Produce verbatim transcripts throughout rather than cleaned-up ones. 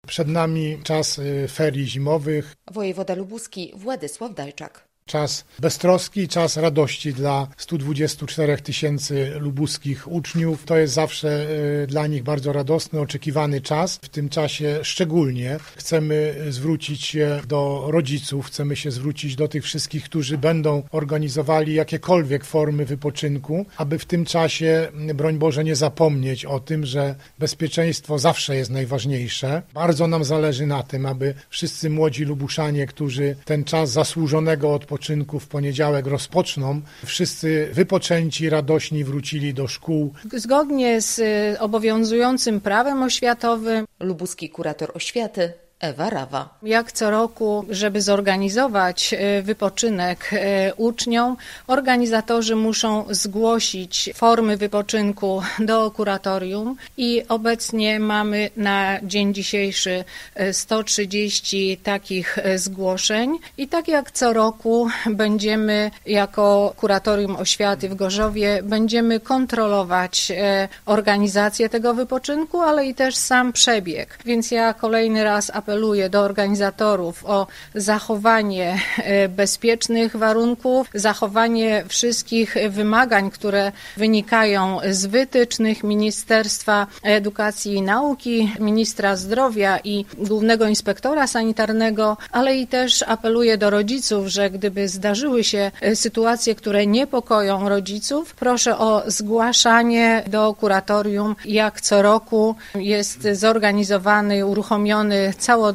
Przed nami czas ferii zimowych. Wojewoda lubuski Władysław Dajczak. Czas beztroski, czas radości dla stu dwudziestu czterech tysięcy lubuskich uczniów. To jest zawsze dla nich bardzo radosny, oczekiwany czas. W tym czasie szczególnie chcemy zwrócić się do rodziców, chcemy się zwrócić do tych wszystkich, którzy będą organizowali jakiekolwiek formy wypoczynku, aby w tym czasie, broń Boże, nie zapomnieć o tym, że bezpieczeństwo zawsze jest najważniejsze. Bardzo nam zależy na tym, aby wszyscy młodzi Lubuszanie, którzy ten czas zasłużonego odpoczynku w poniedziałek rozpoczną, wszyscy wypoczęci, radośni wrócili do szkół. Zgodnie z obowiązującym prawem oświatowym lubuski kurator oświaty Ewa Rawa. Jak co roku, żeby zorganizować wypoczynek uczniom, organizatorzy muszą zgłosić formy wypoczynku do kuratorium i obecnie mamy na dzień dzisiejszy sto trzydzieści takich zgłoszeń i tak jak co roku będziemy jako kuratorium oświaty w Gorzowie będziemy kontrolować organizację tego wypoczynku, ale i też sam przebieg. Więc ja kolejny raz apeluję Apeluję do organizatorów o zachowanie bezpiecznych warunków, zachowanie wszystkich wymagań, które wynikają z wytycznych Ministerstwa Edukacji i Nauki, Ministra Zdrowia i Głównego Inspektora Sanitarnego, ale i też apeluję do rodziców, że gdyby zdarzyły się sytuacje, które niepokoją rodziców, proszę o zgłaszanie do kuratorium. Jak co roku jest zorganizowany, uruchomiony całodobowy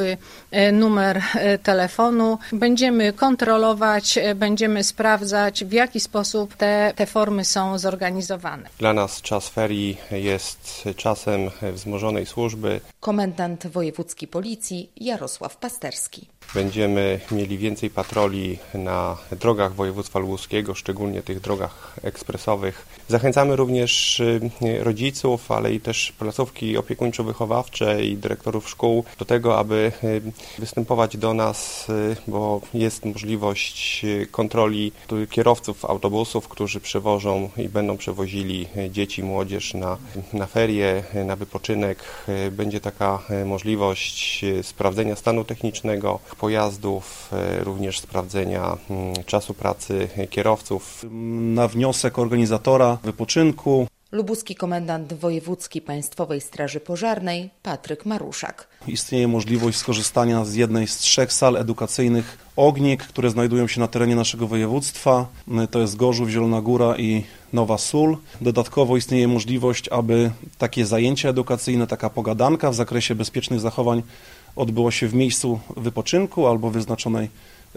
numer telefonu. Będziemy kontrolować, będziemy sprawdzać, w jaki sposób te, te formy są zorganizowane. Dla nas czas ferii jest czasem wzmożonej służby. Komendant wojewódzki policji Jarosław Pasterski. Będziemy mieli więcej patroli na drogach województwa lubuskiego, szczególnie tych drogach ekspresowych. Zachęcamy również rodziców, ale i też placówki opiekuńczo-wychowawcze i dyrektorów szkół do tego, aby występować do nas, bo jest możliwość kontroli kierowców autobusów, którzy przewożą i będą przewozili dzieci i młodzież na, na ferie, na wypoczynek. Będzie taka możliwość sprawdzenia stanu technicznego pojazdów, również sprawdzenia czasu pracy kierowców. Na wniosek organizatora wypoczynku lubuski komendant wojewódzki Państwowej Straży Pożarnej Patryk Maruszak. Istnieje możliwość skorzystania z jednej z trzech sal edukacyjnych Ognik, które znajdują się na terenie naszego województwa. To jest Gorzów, Zielona Góra i Nowa Sól. Dodatkowo istnieje możliwość, aby takie zajęcia edukacyjne, taka pogadanka w zakresie bezpiecznych zachowań odbyło się w miejscu wypoczynku albo wyznaczonej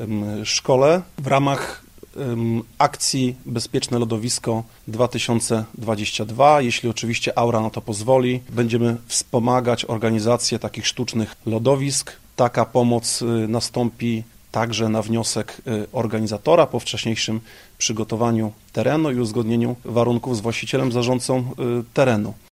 szkole w ramach akcji Bezpieczne Lodowisko dwa tysiące dwadzieścia dwa. Jeśli oczywiście aura na to pozwoli, będziemy wspomagać organizację takich sztucznych lodowisk. Taka pomoc nastąpi także na wniosek organizatora po wcześniejszym przygotowaniu terenu i uzgodnieniu warunków z właścicielem, zarządcą terenu.